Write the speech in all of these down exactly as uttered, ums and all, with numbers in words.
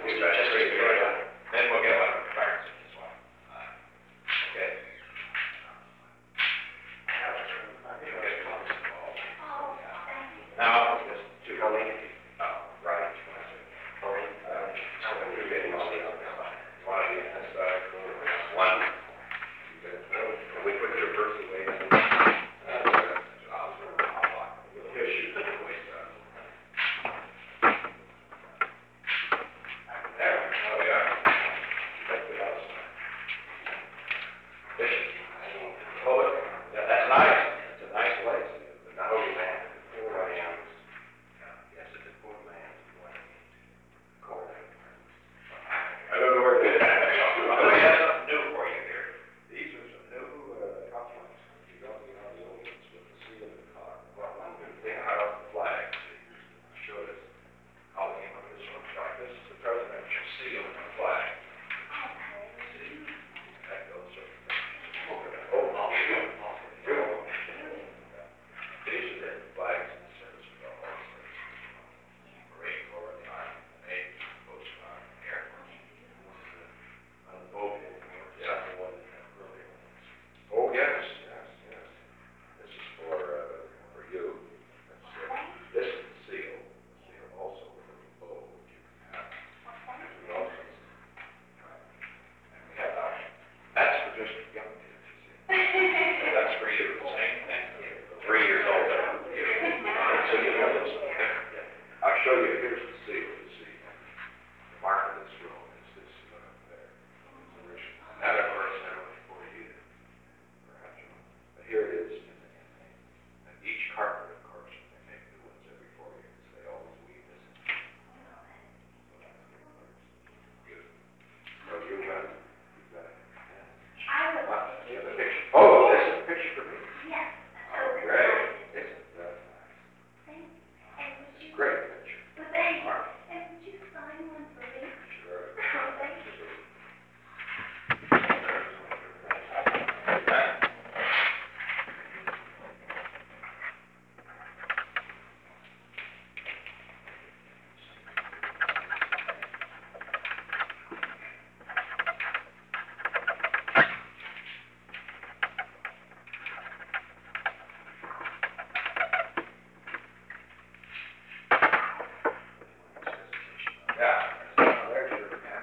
Just read it, right? Then we'll get one from Clarence as well. Okay. Now, just two. Colleen. Oh, right. Colleen. Uh, we're getting all the other stuff. One on this side. One. We put your verse away. Here, shoot the voice. There. Oh, we are. Take it outside. Fish. Hold it. Yeah, that's nice. It's a nice place. But not only that, four lambs. Yes, it's a four lambs. Corn. I don't know where it is. Oh, we have something new for you here. These are some new uh, cufflinks. You don't need all the old ones with the seal in the car. Well, one new thing out of the flag. Show this. How the name of this one. This is the presidential seal in the flag. See? That goes up. Oh, I'll show you. These are the flags and the service of all the states. Marine Corps, the Army, the Navy, the Coast Guard, the Air Force. On the boat, yeah, the one that had earlier ones. Oh, yes, yes, yes. This is for, uh, for you. That's, uh, this is the seal. The seal also with a little bow, which you can have. And we also, right. And we have our, that's for just young kids, you see. And that's for you, the same thing. Three years old. You. So you know this. I'll show you. Here's the seal. You see, the mark of this room is this seal up there. It's original. That, of course, I don't know for you either. Perhaps you know. But here it is. In the, in the, and each carpet, of course, they make new ones every four years. They always weave this. So that's good. So you've got it. You've got it. I would Wow. like to You do have a picture. Oh, this is a picture for me. Yes. Oh, great. Isn't that nice? And would you, Great picture. would they, All right. and would you sign one for me? Sure. Oh, thank you. Yeah. There's your pen.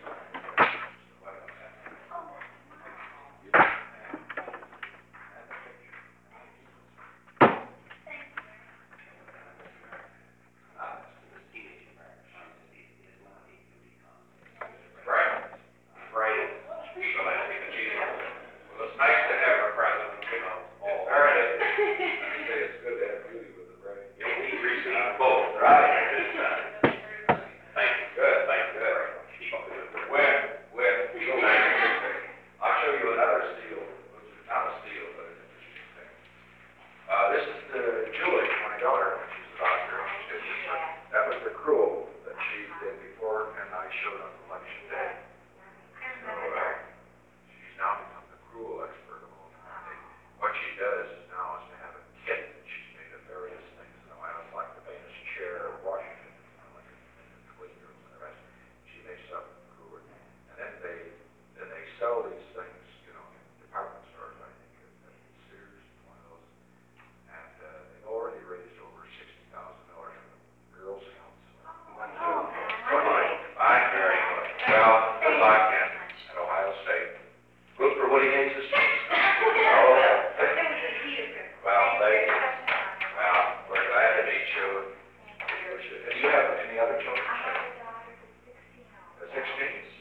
Right. Right. So I think that she's, well, it's nice to have a president, you know. It's very, let me say, it's good to have beauty with the brain. You'll need receive both, right? Thank you. Good, thank you. Good. Keep up with it. When, when, so I'll show you another seal, which is not a seal, but an interesting thing. Uh, this is the Julie, my daughter, when she's a doctor. This is her, that was the crewel that she did before, and I showed on election day. So, uh, she's now become the crewel expert of all time. What she does now is to have a kit that she's made of various things. You know, I don't like the famous chair, Washington, you know, like the clean rooms and the rest. She makes up the crew, and then they, then they sell these things, you know, in department stores, I think, at, at Sears, one of those. And, uh, they've already raised over sixty thousand dollars for the Girl Scouts. Oh, Fine, very good. Well, good luck in at Ohio State. Good for Woody Hayes' team. Oh, well, they, well, we're glad to meet you. Do you have any other children? I have a daughter who's sixteen. Uh, Sixteen?